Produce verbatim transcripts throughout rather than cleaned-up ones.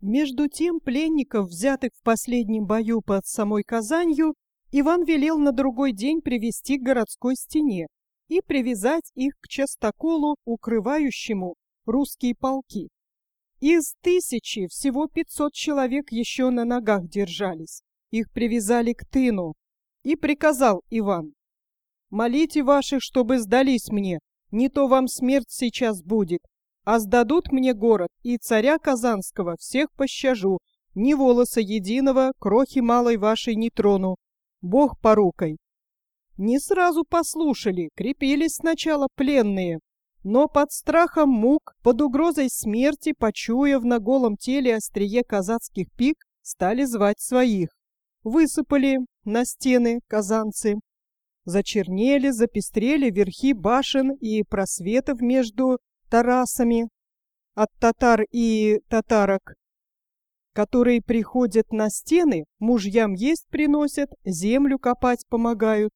Между тем пленников, взятых в последнем бою под самой Казанью, Иван велел на другой день привести к городской стене и привязать их к частоколу, укрывающему русские полки. Из тысячи всего пятьсот человек еще на ногах держались. Их привязали к тыну. И приказал Иван: «Молите ваших, чтобы сдались мне, не то вам смерть сейчас будет. А сдадут мне город, и царя Казанского всех пощажу, ни волоса единого, крохи малой вашей не трону. Бог порукой». Не сразу послушали, крепились сначала пленные, но под страхом мук, под угрозой смерти, почуяв на голом теле острие казацких пик, стали звать своих. Высыпали на стены казанцы. Зачернели, запестрели верхи башен и просветов между тарасами от татар и татарок, которые приходят на стены, мужьям есть приносят, землю копать помогают.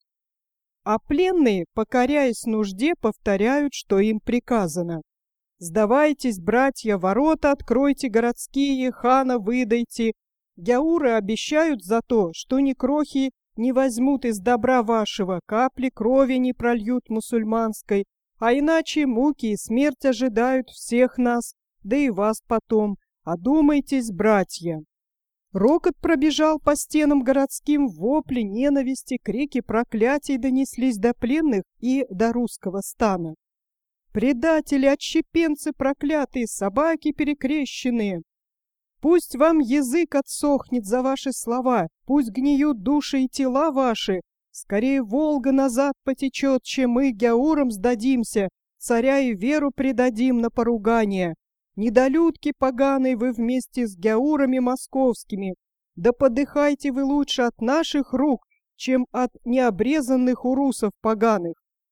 А пленные, покоряясь нужде, повторяют, что им приказано. «Сдавайтесь, братья, ворота откройте городские, хана выдайте. Гяуры обещают за то, что ни крохи не возьмут из добра вашего, капли крови не прольют мусульманской, а иначе муки и смерть ожидают всех нас, да и вас потом. Одумайтесь, братья!» Рокот пробежал по стенам городским, вопли ненависти, крики проклятий донеслись до пленных и до русского стана. «Предатели, отщепенцы проклятые, собаки перекрещенные! Пусть вам язык отсохнет за ваши слова, пусть гниют души и тела ваши! Скорее Волга назад потечет, чем мы гяурам сдадимся, царя и веру предадим на поругание. Недолюдки поганые вы вместе с гяурами московскими, да подыхайте вы лучше от наших рук, чем от необрезанных урусов поганых».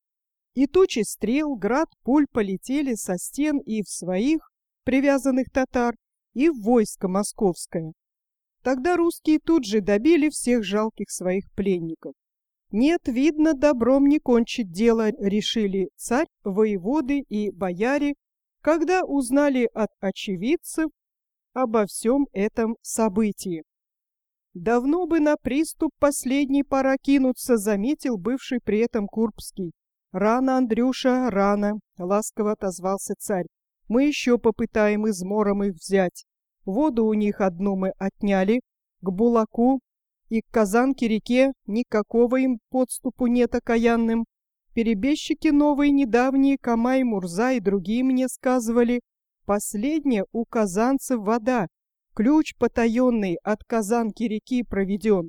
И тучи стрел, град пуль полетели со стен и в своих, привязанных татар, и в войско московское. Тогда русские тут же добили всех жалких своих пленников. Нет, видно, добром не кончить дело, решили царь, воеводы и бояре, когда узнали от очевидцев обо всем этом событии. «Давно бы на приступ последний пора кинуться», заметил бывший при этом Курбский. «Рано, Андрюша, рано», — ласково отозвался царь. «Мы еще попытаем измором их взять. Воду у них одну мы отняли, к Булаку и к Казанке-реке никакого им подступу нет окаянным. Перебежчики новые недавние, Камай, Мурза и другие мне сказывали. Последняя у казанцев вода, ключ потаенный от Казанки-реки проведен.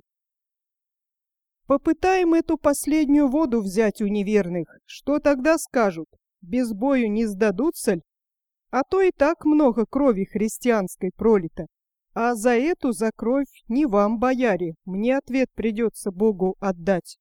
Попытаем эту последнюю воду взять у неверных. Что тогда скажут? Без бою не сдадутся ль? А то и так много крови христианской пролито. А за эту, за кровь, не вам, бояре, мне ответ придется Богу отдать».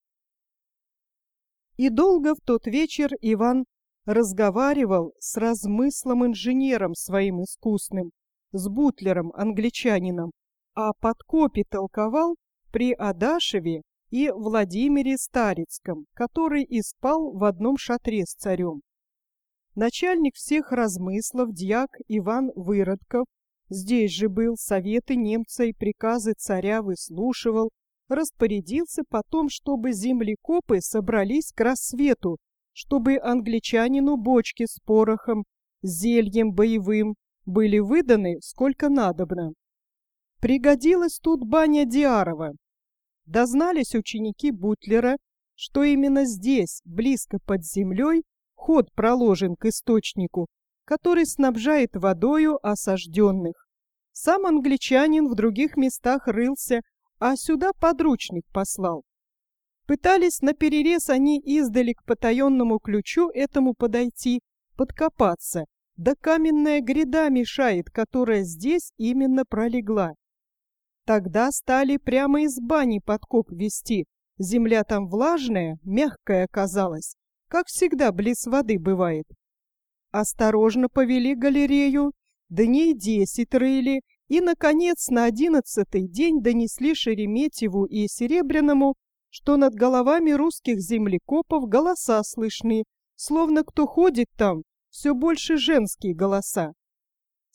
И долго в тот вечер Иван разговаривал с размыслым инженером своим искусным, с бутлером англичанином, а подкопе толковал при Адашеве и Владимире Старицком, который и спал в одном шатре с царем. Начальник всех размыслов, дьяк Иван Выродков, здесь же был, советы немца и приказы царя выслушивал, распорядился потом, чтобы землекопы собрались к рассвету, чтобы англичанину бочки с порохом, зельем боевым были выданы сколько надобно. Пригодилась тут баня Диарова. Дознались ученики Бутлера, что именно здесь, близко под землей, ход проложен к источнику, который снабжает водою осажденных. Сам англичанин в других местах рылся, а сюда подручных послал. Пытались наперерез они издали к потаенному ключу этому подойти, подкопаться, да каменная гряда мешает, которая здесь именно пролегла. Тогда стали прямо из бани подкоп вести, земля там влажная, мягкая оказалась, как всегда близ воды бывает. Осторожно повели галерею, дней десять рыли, и, наконец, на одиннадцатый день донесли Шереметьеву и Серебряному, что над головами русских землекопов голоса слышны, словно кто ходит там, все больше женские голоса.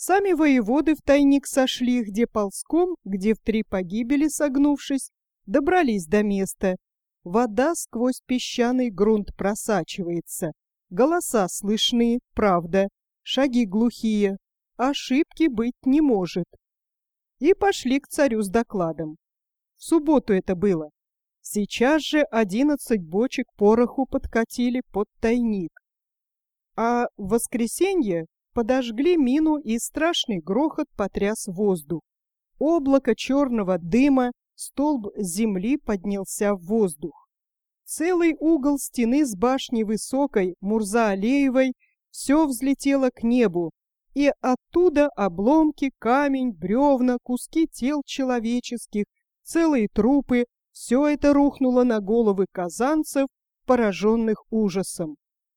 Сами воеводы в тайник сошли, где ползком, где в три погибели согнувшись, добрались до места. Вода сквозь песчаный грунт просачивается. Голоса слышны, правда, шаги глухие, ошибки быть не может. И пошли к царю с докладом. В субботу это было. Сейчас же одиннадцать бочек пороху подкатили под тайник. А в воскресенье подожгли мину, и страшный грохот потряс воздух. Облако черного дыма, столб земли поднялся в воздух. Целый угол стены с башней высокой, Мурза-Алеевой, все взлетело к небу, и оттуда обломки, камень, бревна, куски тел человеческих, целые трупы, все это рухнуло на головы казанцев, пораженных ужасом.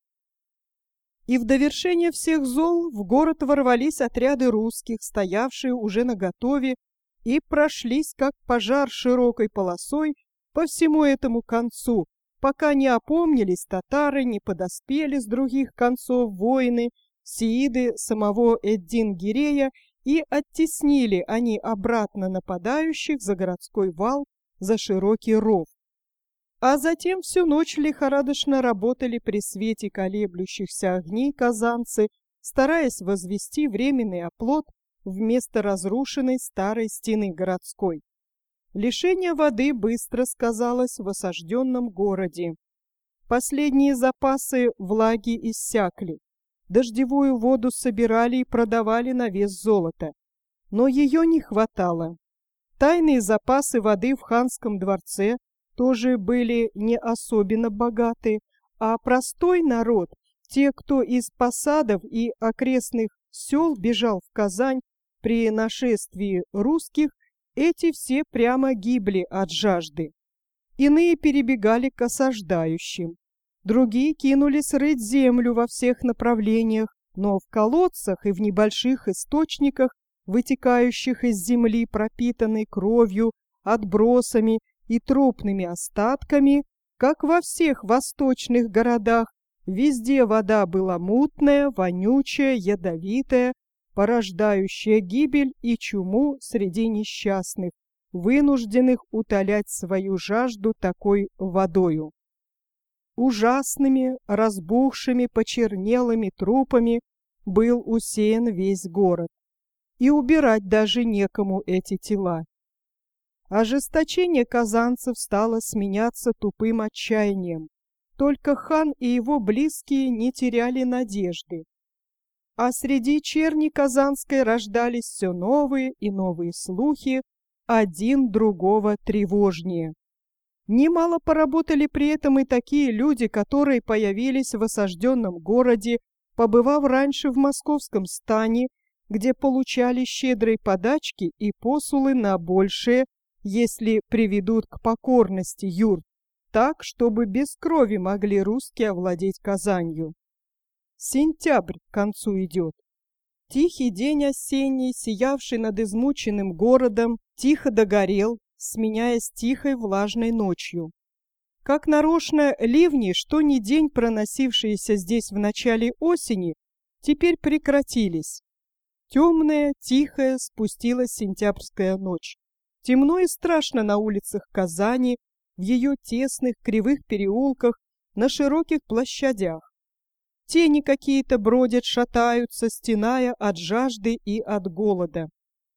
И в довершение всех зол в город ворвались отряды русских, стоявшие уже наготове, и прошлись, как пожар широкой полосой, по всему этому концу, пока не опомнились татары, не подоспели с других концов воины, сеиды самого Эддин-Гирея, и оттеснили они обратно нападающих за городской вал, за широкий ров. А затем всю ночь лихорадочно работали при свете колеблющихся огней казанцы, стараясь возвести временный оплот вместо разрушенной старой стены городской. Лишение воды быстро сказалось в осажденном городе. Последние запасы влаги иссякли. Дождевую воду собирали и продавали на вес золота. Но ее не хватало. Тайные запасы воды в ханском дворце тоже были не особенно богаты, а простой народ, те, кто из посадов и окрестных сел бежал в Казань при нашествии русских, эти все прямо гибли от жажды. Иные перебегали к осаждающим, другие кинулись рыть землю во всех направлениях, но в колодцах и в небольших источниках, вытекающих из земли, пропитанной кровью, отбросами и трупными остатками, как во всех восточных городах, везде вода была мутная, вонючая, ядовитая, порождающая гибель и чуму среди несчастных, вынужденных утолять свою жажду такой водою. Ужасными, разбухшими, почернелыми трупами был усеян весь город, и убирать даже некому эти тела. Ожесточение казанцев стало сменяться тупым отчаянием. Только хан и его близкие не теряли надежды. А среди черни казанской рождались все новые и новые слухи, один другого тревожнее. Немало поработали при этом и такие люди, которые появились в осажденном городе, побывав раньше в московском стане, где получали щедрые подачки и посулы на большее, если приведут к покорности юрт, так, чтобы без крови могли русские овладеть Казанью. Сентябрь к концу идет. Тихий день осенний, сиявший над измученным городом, тихо догорел, сменяясь тихой влажной ночью. Как нарочно ливни, что ни день проносившиеся здесь в начале осени, теперь прекратились. Темная, тихая спустилась сентябрьская ночь. Темно и страшно на улицах Казани, в ее тесных кривых переулках, на широких площадях. Тени какие-то бродят, шатаются, стеная от жажды и от голода.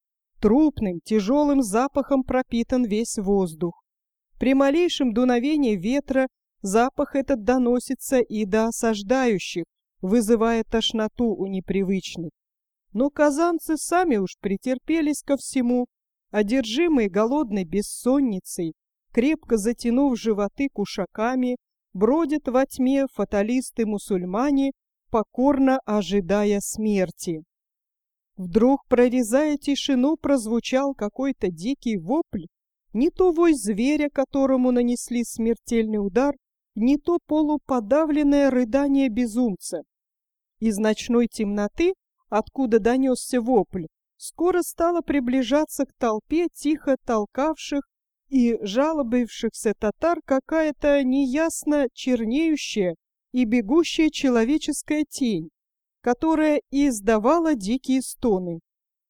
Трупным, тяжелым запахом пропитан весь воздух. При малейшем дуновении ветра запах этот доносится и до осаждающих, вызывая тошноту у непривычных. Но казанцы сами уж претерпелись ко всему, одержимые голодной бессонницей, крепко затянув животы кушаками, бродят во тьме фаталисты-мусульмане, покорно ожидая смерти. Вдруг, прорезая тишину, прозвучал какой-то дикий вопль, не то вой зверя, которому нанесли смертельный удар, не то полуподавленное рыдание безумца. Из ночной темноты, откуда донесся вопль, скоро стало приближаться к толпе тихо толкавших и жалобившихся татар какая-то неясно чернеющая и бегущая человеческая тень. которая и издавала дикие стоны.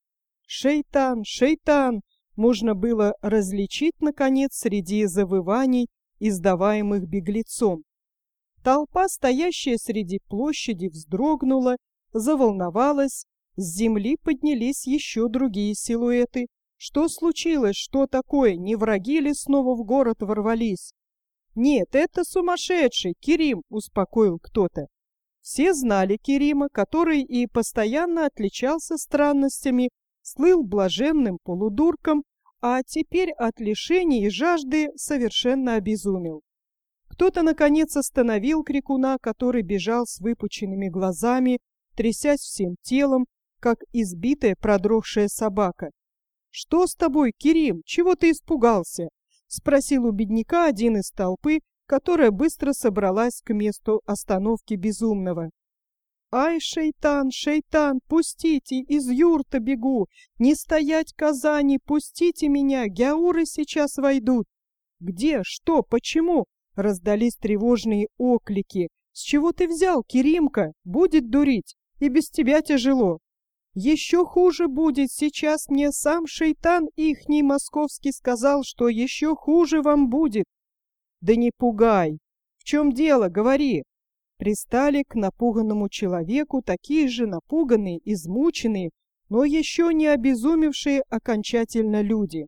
«Шейтан! Шейтан!» можно было различить, наконец, среди завываний, издаваемых беглецом. Толпа, стоящая среди площади, вздрогнула, заволновалась, с земли поднялись еще другие силуэты. Что случилось? Что такое? Не враги ли снова в город ворвались? «Нет, это сумасшедший, Керим!» — успокоил кто-то. Все знали Керима, который и постоянно отличался странностями, слыл блаженным полудурком, а теперь от лишений и жажды совершенно обезумел. Кто-то, наконец, остановил крикуна, который бежал с выпученными глазами, трясясь всем телом, как избитая продрогшая собака. «Что с тобой, Керим? Чего ты испугался?» — спросил у бедняка один из толпы, которая быстро собралась к месту остановки безумного. «Ай, шейтан, шейтан, пустите, из юрта бегу! Не стоять, Казани, пустите меня, гяуры сейчас войдут!» «Где? Что? Почему?» — раздались тревожные оклики. «С чего ты взял, Керимка? Будет дурить, и без тебя тяжело!» «Еще хуже будет, сейчас мне сам шейтан ихний московский сказал, что еще хуже вам будет!» «Да не пугай! В чем дело, говори!» Пристали к напуганному человеку такие же напуганные, измученные, но еще не обезумевшие окончательно люди.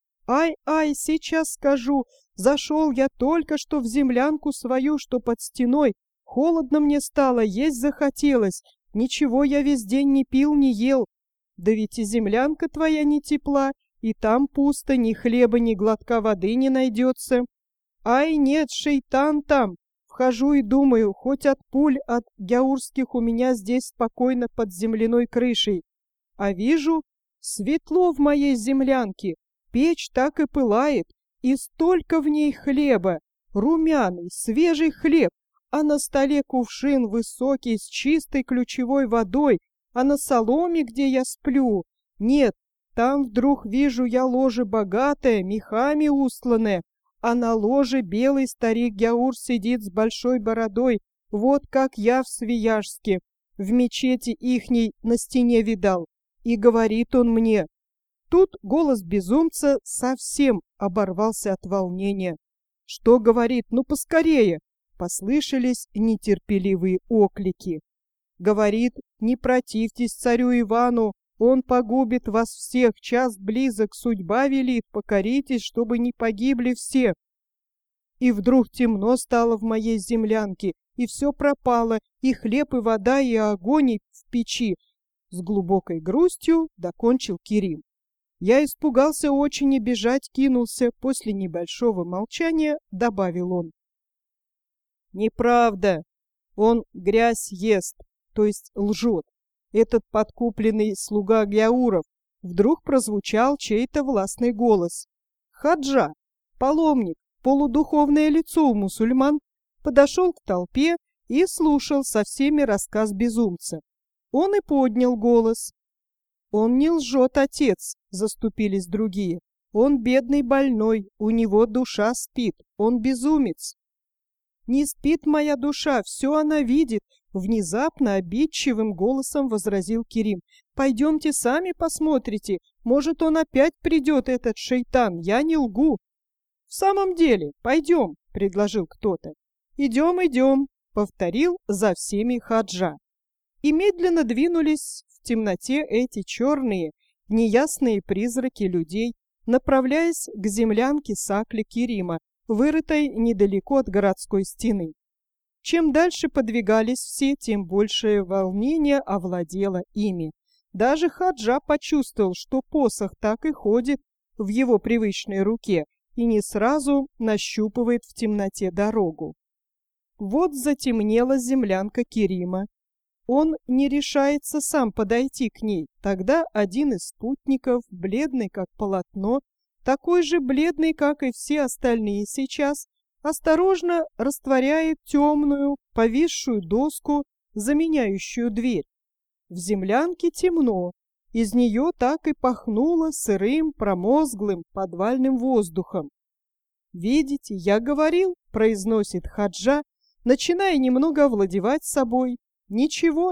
«Ай-ай, сейчас скажу, зашел я только что в землянку свою, что под стеной, холодно мне стало, есть захотелось, ничего я весь день не пил, не ел. Да ведь и землянка твоя не тепла, и там пусто, ни хлеба, ни глотка воды не найдется. Ай, нет, шейтан там!» Хожу и думаю, хоть от пуль, от гяурских у меня здесь спокойно под земляной крышей. А вижу, светло в моей землянке, печь так и пылает, и столько в ней хлеба, румяный, свежий хлеб, а на столе кувшин высокий с чистой ключевой водой, а на соломе, где я сплю, нет, там вдруг вижу я ложе богатое, мехами устланное, а на ложе белый старик Гяур сидит с большой бородой, вот как я в Свияжске, в мечети ихней на стене видал. И говорит он мне. Тут голос безумца совсем оборвался от волнения. «Что говорит? Ну, поскорее!» Послышались нетерпеливые оклики. Говорит, не противьтесь царю Ивану, он погубит вас всех, час близок, судьба велит, покоритесь, чтобы не погибли все. И вдруг темно стало в моей землянке, и все пропало, и хлеб, и вода, и огонь, и в печи. С глубокой грустью докончил Керим. Я испугался очень и бежать кинулся, после небольшого молчания добавил он. Неправда, он грязь ест, то есть лжет. Этот подкупленный слуга Гяуров, вдруг прозвучал чей-то властный голос. Хаджа, паломник, полудуховное лицо у мусульман, подошел к толпе и слушал со всеми рассказ безумца. Он и поднял голос. «Он не лжет, отец», — заступились другие. «Он бедный больной, у него душа спит, он безумец». «Не спит моя душа, все она видит», — внезапно обидчивым голосом возразил Керим. «Пойдемте сами посмотрите, может, он опять придет, этот шейтан, я не лгу». «В самом деле, пойдем», — предложил кто-то. «Идем, идем», — повторил за всеми Хаджа. И медленно двинулись в темноте эти черные, неясные призраки людей, направляясь к землянке Сакли Керима, вырытой недалеко от городской стены. Чем дальше подвигались все, тем большее волнение овладело ими. Даже Хаджа почувствовал, что посох так и ходит в его привычной руке и не сразу нащупывает в темноте дорогу. Вот затемнела землянка Керима. Он не решается сам подойти к ней. Тогда один из спутников, бледный как полотно, такой же бледный, как и все остальные сейчас, осторожно растворяет темную, повисшую доску, заменяющую дверь. В землянке темно, из нее так и пахнуло сырым, промозглым подвальным воздухом. «Видите, я говорил», — произносит Хаджа, начиная немного овладевать собой. «Ничего,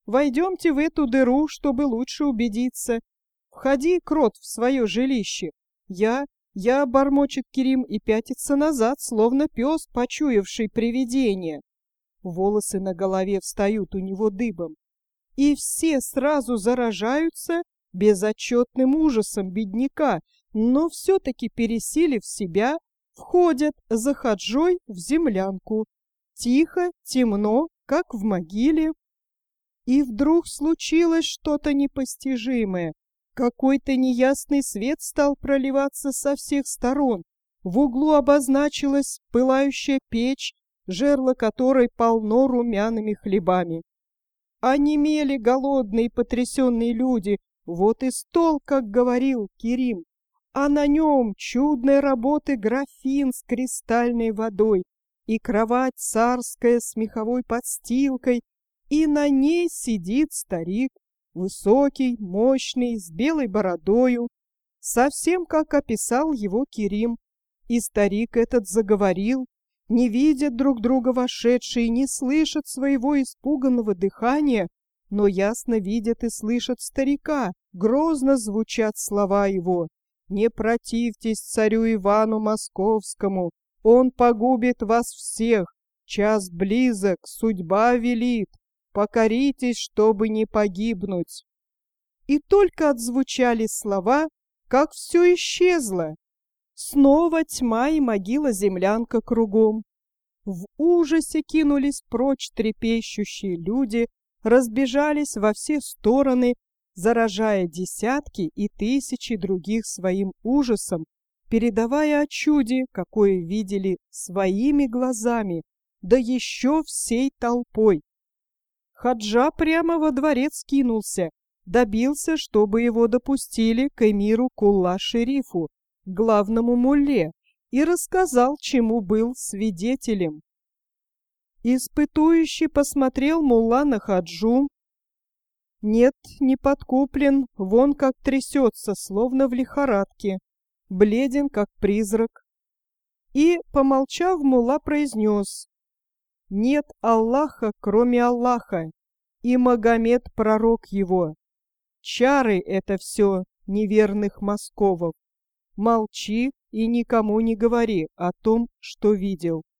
Войдемте в эту дыру, чтобы лучше убедиться. Входи, крот, в свое жилище. Я, я, бормочет Керим и пятится назад, словно пес, почуявший привидение. Волосы на голове встают у него дыбом. И все сразу заражаются безотчетным ужасом бедняка, но все-таки, пересилив себя, входят за Хаджой в землянку. Тихо, темно, как в могиле. И вдруг случилось что-то непостижимое. Какой-то неясный свет стал проливаться со всех сторон. В углу обозначилась пылающая печь, жерло которой полно румяными хлебами. Онемели голодные потрясенные люди. Вот и стол, как говорил Керим, а на нем чудной работы графин с кристальной водой и кровать царская с меховой подстилкой, и на ней сидит старик, высокий, мощный, с белой бородою, совсем как описал его Керим. И старик этот заговорил, не видят друг друга вошедшие, не слышат своего испуганного дыхания, но ясно видят и слышат старика, грозно звучат слова его. «Не противьтесь царю Ивану Московскому, он погубит вас всех, час близок, судьба велит, покоритесь, чтобы не погибнуть». И только отзвучали слова, как все исчезло. Снова тьма и могила-землянка кругом. В ужасе кинулись прочь трепещущие люди, разбежались во все стороны, заражая десятки и тысячи других своим ужасом, передавая о чуде, какое видели своими глазами, да еще всей толпой. Хаджа прямо во дворец кинулся, добился, чтобы его допустили к эмиру Кулла-шерифу, главному мулле, и рассказал, чему был свидетелем. Испытующий посмотрел мулла на Хаджу. Нет, не подкуплен, вон как трясется, словно в лихорадке, бледен, как призрак. И, помолчав, мулла произнес: «Нет Аллаха, кроме Аллаха, и Магомед пророк его. Чары это все неверных московов. Молчи и никому не говори о том, что видел».